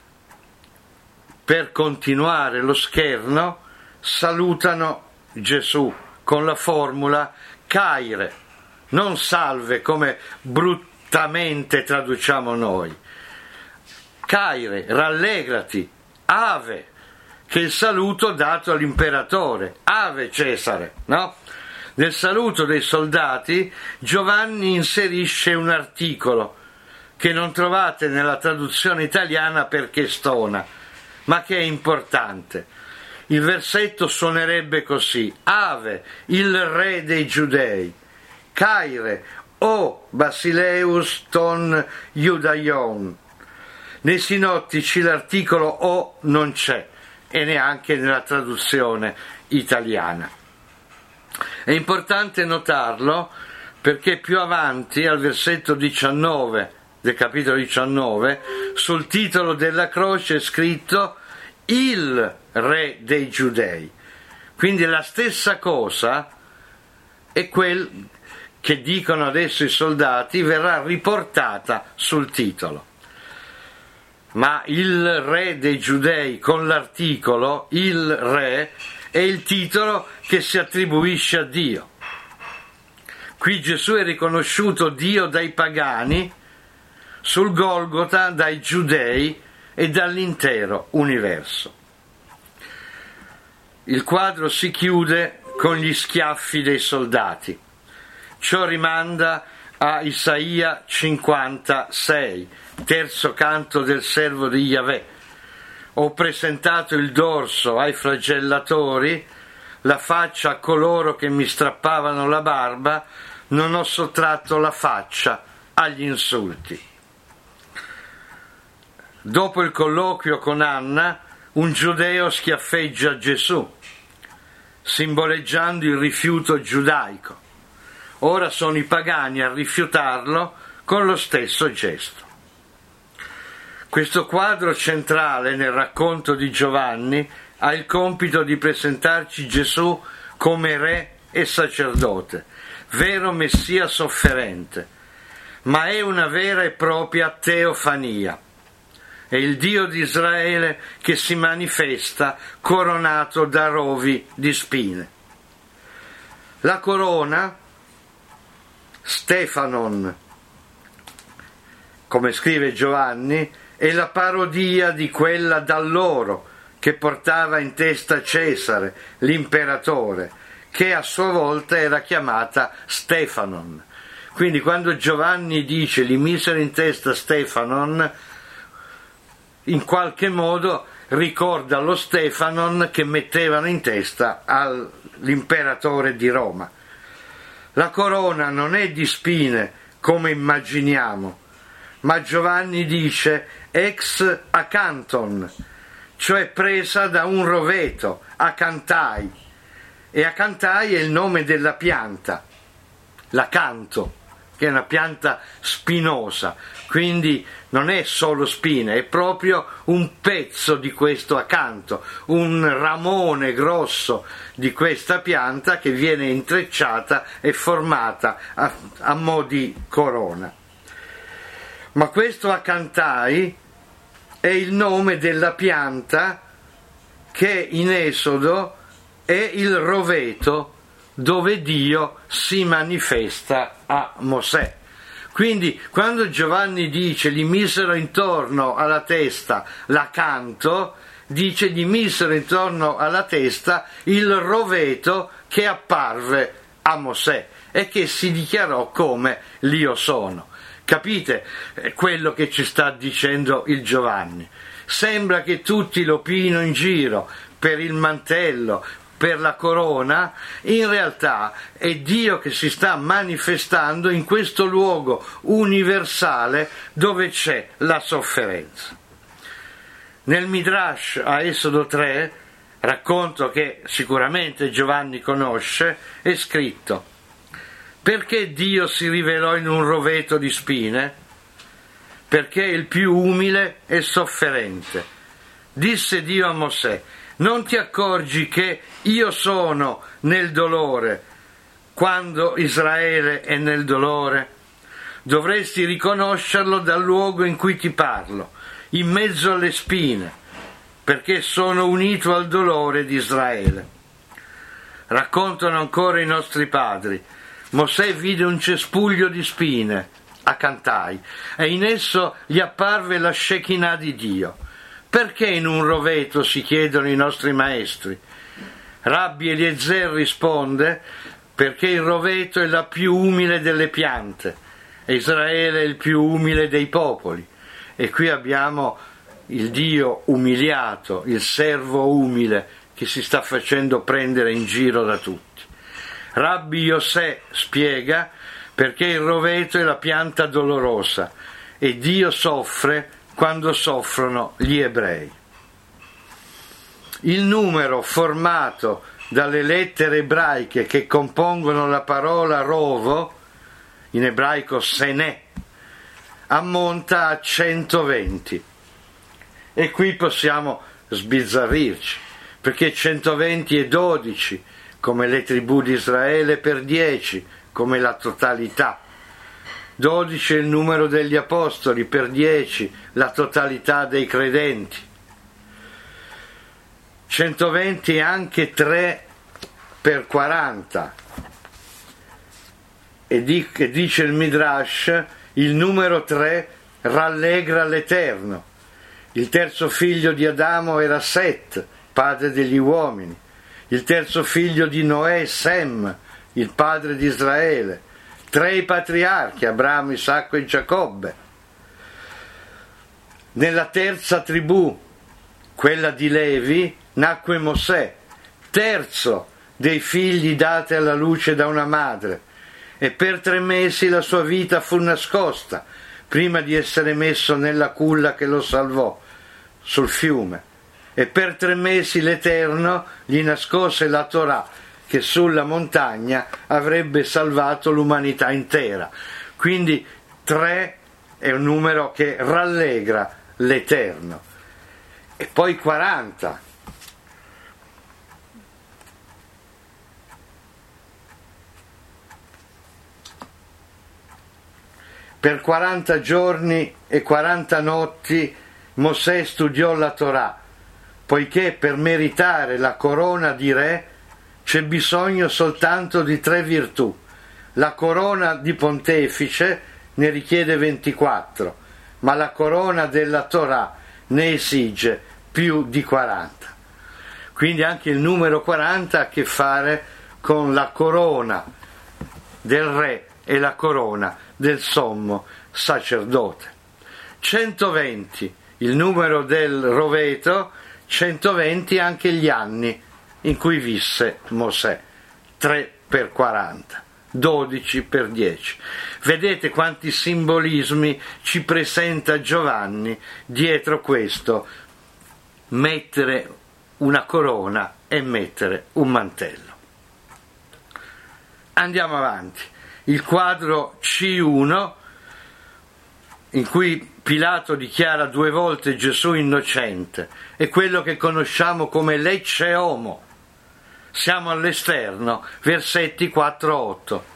per continuare lo scherno, salutano Gesù con la formula Caire, non salve come bruttamente traduciamo noi. Caire, rallegrati, ave, che è il saluto dato all'imperatore, ave Cesare, no? Nel saluto dei soldati Giovanni inserisce un articolo che non trovate nella traduzione italiana perché stona, ma che è importante. Il versetto suonerebbe così: Ave, il re dei Giudei, Caire, o Basileus ton Iudaion. Nei sinottici l'articolo o non c'è e neanche nella traduzione italiana. È importante notarlo perché più avanti, al versetto diciannove del capitolo diciannove, sul titolo della croce è scritto il re dei Giudei. Quindi la stessa cosa è quel che dicono adesso i soldati, verrà riportata sul titolo. Ma il re dei Giudei con l'articolo il re è il titolo che si attribuisce a Dio. Qui Gesù è riconosciuto Dio dai pagani, sul Golgota dai Giudei e dall'intero universo. Il quadro si chiude con gli schiaffi dei soldati. Ciò rimanda a Isaia cinquantasei, terzo canto del servo di Yahweh. Ho presentato il dorso ai flagellatori, la faccia a coloro che mi strappavano la barba, non ho sottratto la faccia agli insulti. Dopo il colloquio con Anna, un giudeo schiaffeggia Gesù, simboleggiando il rifiuto giudaico. Ora sono i pagani a rifiutarlo con lo stesso gesto. Questo quadro centrale nel racconto di Giovanni ha il compito di presentarci Gesù come re e sacerdote, vero Messia sofferente, ma è una vera e propria teofania. È il Dio di Israele che si manifesta coronato da rovi di spine. La corona, Stefanon, come scrive Giovanni, è la parodia di quella d'alloro che portava in testa Cesare, l'imperatore, che a sua volta era chiamata Stefanon. Quindi quando Giovanni dice li misero in testa Stefanon, in qualche modo ricorda lo Stefanon che mettevano in testa all'imperatore di Roma. La corona non è di spine come immaginiamo, ma Giovanni dice ex acanthon, cioè presa da un roveto, acanthai, e acanthai è il nome della pianta, l'acanto, che è una pianta spinosa, quindi non è solo spine, è proprio un pezzo di questo acanto, un ramone grosso di questa pianta che viene intrecciata e formata a, a mo' di corona. Ma questo acanthai è il nome della pianta che in Esodo è il roveto dove Dio si manifesta a Mosè. Quindi quando Giovanni dice gli misero intorno alla testa l'acanto, dice gli misero intorno alla testa il roveto che apparve a Mosè e che si dichiarò come l'Io sono. Capite quello che ci sta dicendo il Giovanni? Sembra che tutti lo pino in giro per il mantello, per la corona, in realtà è Dio che si sta manifestando in questo luogo universale dove c'è la sofferenza. Nel Midrash a Esodo tre, racconto che sicuramente Giovanni conosce, è scritto: perché Dio si rivelò in un roveto di spine? Perché è il più umile e sofferente. Disse Dio a Mosè: non ti accorgi che io sono nel dolore quando Israele è nel dolore? Dovresti riconoscerlo dal luogo in cui ti parlo, in mezzo alle spine, perché sono unito al dolore di Israele. Raccontano ancora i nostri padri: Mosè vide un cespuglio di spine, acanthai, e in esso gli apparve la Shekinah di Dio. Perché in un roveto, si chiedono i nostri maestri? Rabbi Eliezer risponde: perché il roveto è la più umile delle piante, e Israele è il più umile dei popoli. E qui abbiamo il Dio umiliato, il servo umile che si sta facendo prendere in giro da tutti. Rabbi Yosè spiega perché il roveto è la pianta dolorosa e Dio soffre quando soffrono gli ebrei. Il numero formato dalle lettere ebraiche che compongono la parola rovo, in ebraico senè, ammonta a centoventi. E qui possiamo sbizzarrirci, perché centoventi è dodici, come le tribù di Israele, per dieci, come la totalità. dodici è il numero degli apostoli, per dieci la totalità dei credenti. centoventi è anche tre per quaranta. E dice il Midrash, il numero tre rallegra l'Eterno. Il terzo figlio di Adamo era Set, padre degli uomini. Il terzo figlio di Noè, Sem, il padre di Israele. Tre i patriarchi, Abramo, Isacco e Giacobbe. Nella terza tribù, quella di Levi, nacque Mosè, terzo dei figli dati alla luce da una madre, e per tre mesi la sua vita fu nascosta, prima di essere messo nella culla che lo salvò sul fiume. E per tre mesi l'Eterno gli nascose la Torah, che sulla montagna avrebbe salvato l'umanità intera. Quindi tre è un numero che rallegra l'Eterno. E poi quaranta. Per quaranta giorni e quaranta notti Mosè studiò la Torah, poiché per meritare la corona di re c'è bisogno soltanto di tre virtù. La corona di pontefice ne richiede ventiquattro, ma la corona della Torah ne esige più di quaranta. Quindi anche il numero quaranta ha a che fare con la corona del re e la corona del sommo sacerdote. centoventi, il numero del roveto, centoventi anche gli anni in cui visse Mosè, tre per quaranta, dodici per dieci. Vedete quanti simbolismi ci presenta Giovanni dietro questo mettere una corona e mettere un mantello. Andiamo avanti. Il quadro C uno, in cui Pilato dichiara due volte Gesù innocente, è quello che conosciamo come lecce homo. Siamo all'esterno, versetti quattro otto.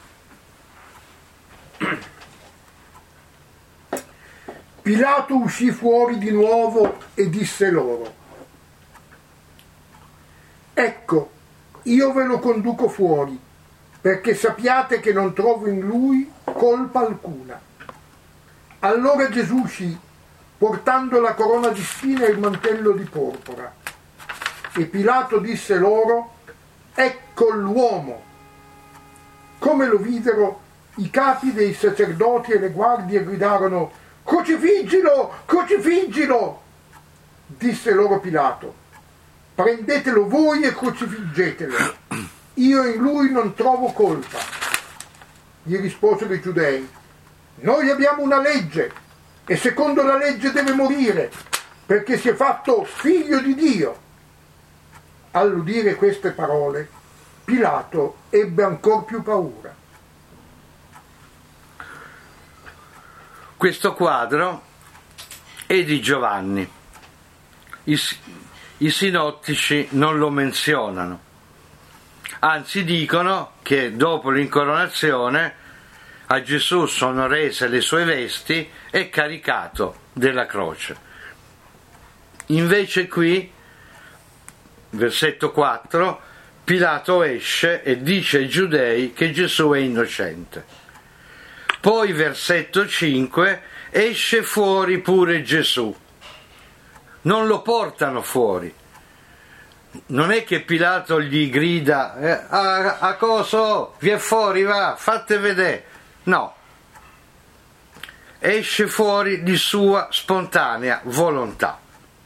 Pilato uscì fuori di nuovo e disse loro: ecco, io ve lo conduco fuori, perché sappiate che non trovo in lui colpa alcuna. Allora Gesù uscì, portando la corona di spine e il mantello di porpora. E Pilato disse loro: ecco l'uomo. Come lo videro, i capi dei sacerdoti e le guardie gridarono: crocifiggilo, crocifiggilo! Disse loro Pilato: prendetelo voi e crocifiggetelo, io in lui non trovo colpa. Gli risposero i giudei: noi abbiamo una legge e secondo la legge deve morire, perché si è fatto figlio di Dio. All'udire queste parole, Pilato ebbe ancor più paura. Questo quadro è di Giovanni. I, i sinottici non lo menzionano, anzi dicono che dopo l'incoronazione a Gesù sono rese le sue vesti e caricato della croce. Invece qui, versetto quattro, Pilato esce e dice ai giudei che Gesù è innocente. Poi, versetto cinque, esce fuori pure Gesù. Non lo portano fuori. Non è che Pilato gli grida eh, a, a coso, vieni fuori, va, fate vedere. No, esce fuori di sua spontanea volontà.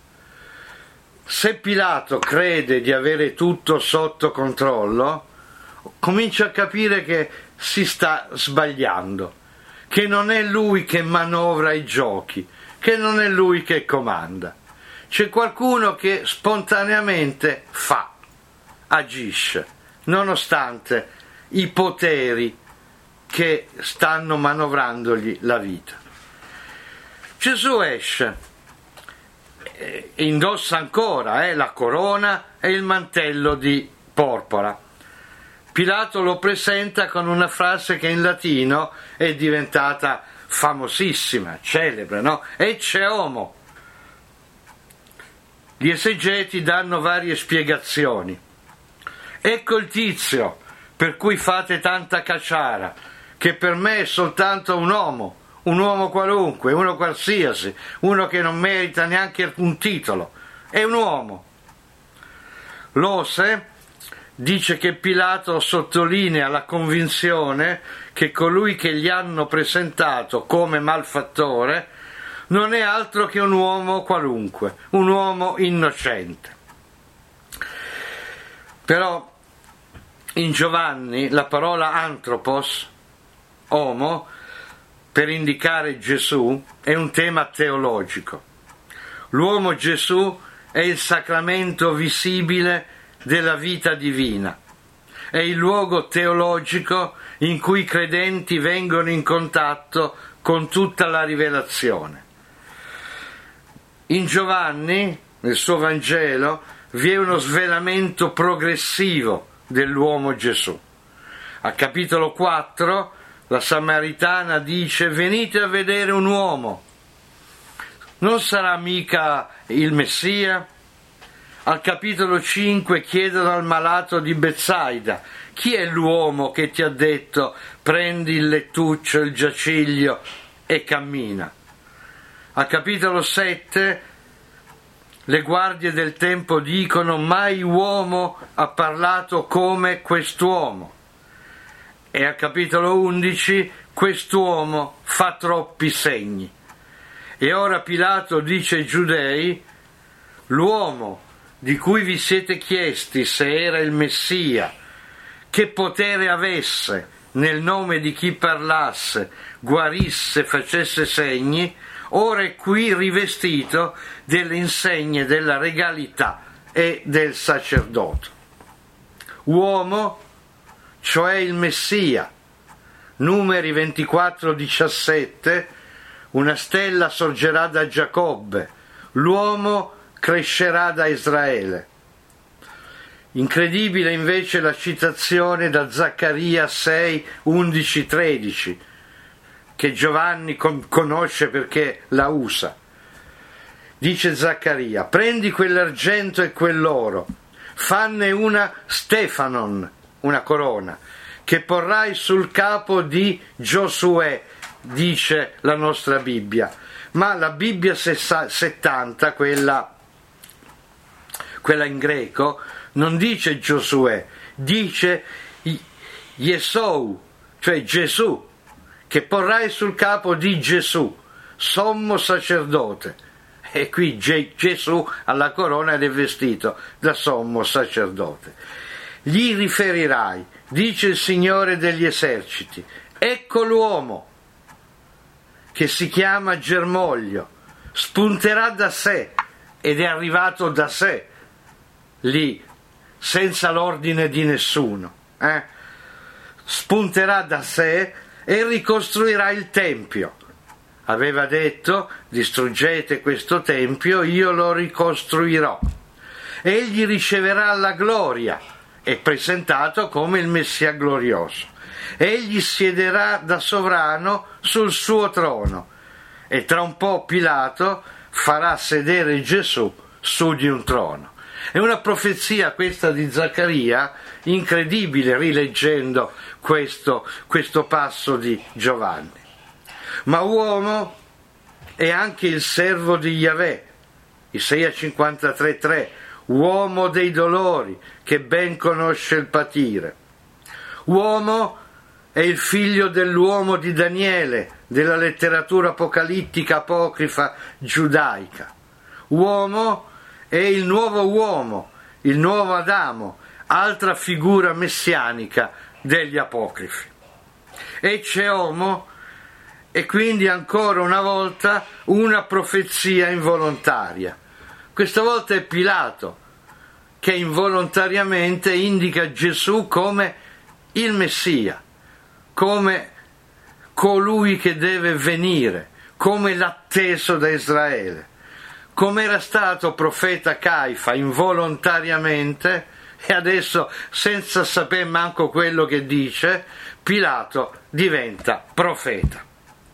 Se Pilato crede di avere tutto sotto controllo, comincia a capire che si sta sbagliando, che non è lui che manovra i giochi, che non è lui che comanda. C'è qualcuno che spontaneamente fa, agisce, nonostante i poteri che stanno manovrandogli la vita. Gesù esce, eh, indossa ancora eh, la corona e il mantello di porpora. Pilato lo presenta con una frase che in latino è diventata famosissima, celebre, no? Ecce homo. Gli esegeti danno varie spiegazioni. Ecco il tizio per cui fate tanta caciara, che per me è soltanto un uomo, un uomo qualunque, uno qualsiasi, uno che non merita neanche un titolo, è un uomo. L'Ose dice che Pilato sottolinea la convinzione che colui che gli hanno presentato come malfattore non è altro che un uomo qualunque, un uomo innocente. Però in Giovanni la parola anthropos, uomo, per indicare Gesù, è un tema teologico. L'uomo Gesù è il sacramento visibile della vita divina, è il luogo teologico in cui i credenti vengono in contatto con tutta la rivelazione. In Giovanni, nel suo Vangelo, vi è uno svelamento progressivo dell'uomo Gesù. A capitolo quattro la Samaritana dice: venite a vedere un uomo, non sarà mica il Messia? Al capitolo cinque chiedono al malato di Betsaida: chi è l'uomo che ti ha detto prendi il lettuccio, il giaciglio e cammina? A capitolo sette le guardie del tempo dicono: mai uomo ha parlato come quest'uomo. E al capitolo undici: quest'uomo fa troppi segni. E ora Pilato dice ai giudei: l'uomo di cui vi siete chiesti se era il Messia, che potere avesse nel nome di chi parlasse, guarisse, facesse segni, ora è qui rivestito delle insegne della regalità e del sacerdoto. Uomo, cioè il Messia. Numeri ventiquattro diciassette: una stella sorgerà da Giacobbe, l'uomo crescerà da Israele. Incredibile invece la citazione da Zaccaria sei undici tredici, che Giovanni con- conosce perché la usa. Dice Zaccaria: prendi quell'argento e quell'oro, fanne una Stefanon, una corona, che porrai sul capo di Giosuè, dice la nostra Bibbia. Ma la Bibbia settanta, quella, quella in greco, non dice Giosuè, dice Yesou, cioè Gesù, che porrai sul capo di Gesù, sommo sacerdote. E qui Ge- Gesù alla corona ed è vestito da sommo sacerdote. Gli riferirai, dice il Signore degli eserciti: ecco l'uomo che si chiama germoglio, spunterà da sé, ed è arrivato da sé lì, senza l'ordine di nessuno, eh? spunterà da sé e ricostruirà il tempio. Aveva detto: distruggete questo tempio, io lo ricostruirò. Egli riceverà la gloria, è presentato come il Messia glorioso. Egli siederà da sovrano sul suo trono, e tra un po' Pilato farà sedere Gesù su di un trono. È una profezia questa di Zaccaria incredibile, rileggendo questo, questo passo di Giovanni. Ma uomo è anche il servo di Yahweh, Isaia cinquantatré tre, uomo dei dolori, che ben conosce il patire. Uomo è il figlio dell'uomo di Daniele, della letteratura apocalittica apocrifa giudaica. Uomo è il nuovo uomo, il nuovo Adamo, altra figura messianica degli apocrifi. Ecce homo è quindi ancora una volta una profezia involontaria. Questa volta è Pilato che involontariamente indica Gesù come il Messia, come colui che deve venire, come l'atteso da Israele. Come era stato profeta Caifa involontariamente, e adesso, senza sapere manco quello che dice, Pilato diventa profeta.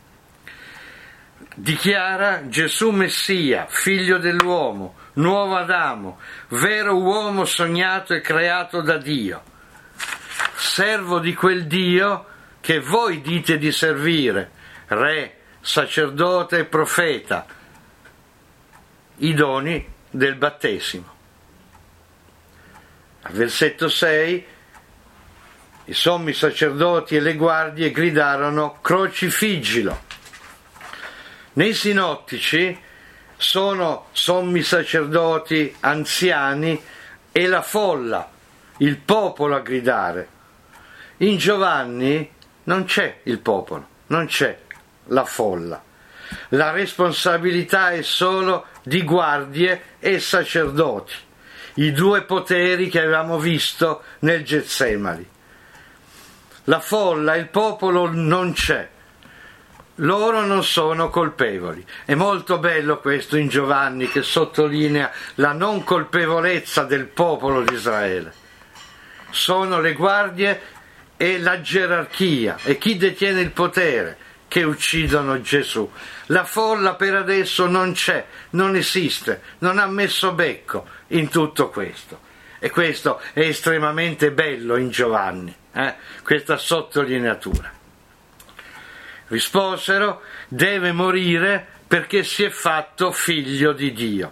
Dichiara Gesù Messia, figlio dell'uomo, nuovo Adamo, vero uomo sognato e creato da Dio, servo di quel Dio che voi dite di servire, re, sacerdote e profeta, i doni del battesimo. Al versetto sei, i sommi sacerdoti e le guardie gridarono: crocifiggilo. Nei sinottici sono sommi sacerdoti, anziani e la folla, il popolo a gridare. In Giovanni non c'è il popolo, non c'è la folla. La responsabilità è solo di guardie e sacerdoti, i due poteri che avevamo visto nel Getsemani. La folla, il popolo non c'è. Loro non sono colpevoli. È molto bello questo in Giovanni, che sottolinea la non colpevolezza del popolo di Israele. Sono le guardie e la gerarchia e chi detiene il potere che uccidono Gesù. La folla per adesso non c'è, non esiste, non ha messo becco in tutto questo. E questo è estremamente bello in Giovanni, eh? questa sottolineatura. Risposero: deve morire perché si è fatto figlio di Dio.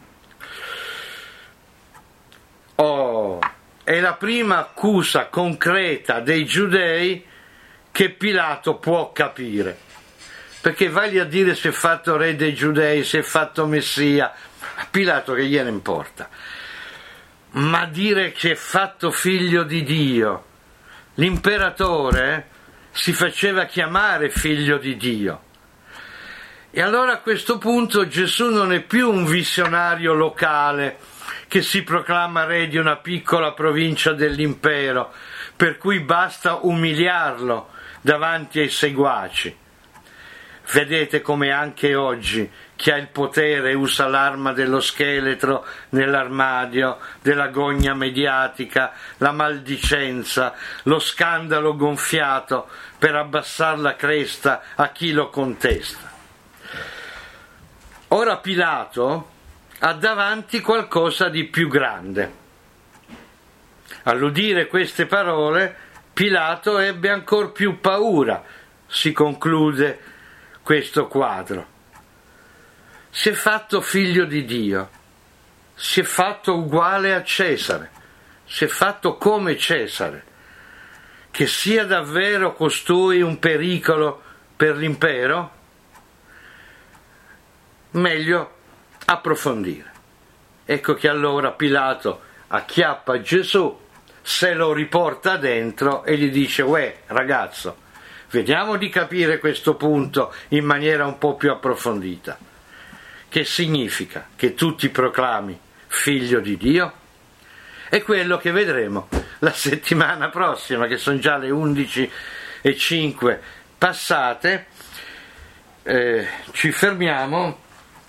Oh, è la prima accusa concreta dei giudei che Pilato può capire, perché vai a dire si è fatto re dei giudei, si è fatto messia, a Pilato che gliene importa, ma dire che è fatto figlio di Dio, l'imperatore si faceva chiamare figlio di Dio. E allora a questo punto Gesù non è più un visionario locale che si proclama re di una piccola provincia dell'impero, per cui basta umiliarlo davanti ai seguaci. Vedete come anche oggi chi ha il potere usa l'arma dello scheletro nell'armadio, della gogna mediatica, la maldicenza, lo scandalo gonfiato per abbassare la cresta a chi lo contesta. Ora Pilato ha davanti qualcosa di più grande. All'udire queste parole, Pilato ebbe ancor più paura, si conclude questo quadro. Si è fatto figlio di Dio, si è fatto uguale a Cesare, si è fatto come Cesare. Che sia davvero costui un pericolo per l'impero? Meglio approfondire. Ecco che allora Pilato acchiappa Gesù, se lo riporta dentro e gli dice: uè, ragazzo, vediamo di capire questo punto in maniera un po' più approfondita. Che significa che tu ti proclami figlio di Dio? È quello che vedremo la settimana prossima, che sono già le undici e cinque passate. Eh, ci fermiamo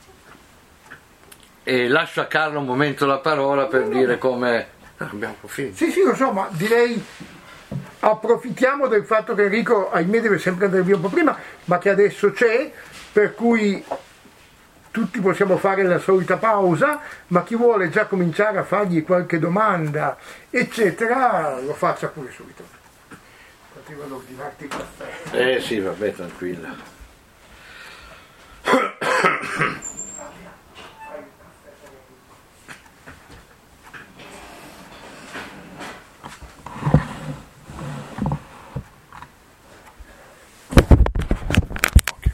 e lascio a Carlo un momento la parola per no, dire come... Abbiamo finito. Sì, sì, lo so, ma direi approfittiamo del fatto che Enrico, ahimè, deve sempre andare via un po' prima, ma che adesso c'è, per cui tutti possiamo fare la solita pausa, ma chi vuole già cominciare a fargli qualche domanda, eccetera, lo faccia pure subito. Infatti vado a ordinarti il caffè. Eh sì, vabbè, tranquilla.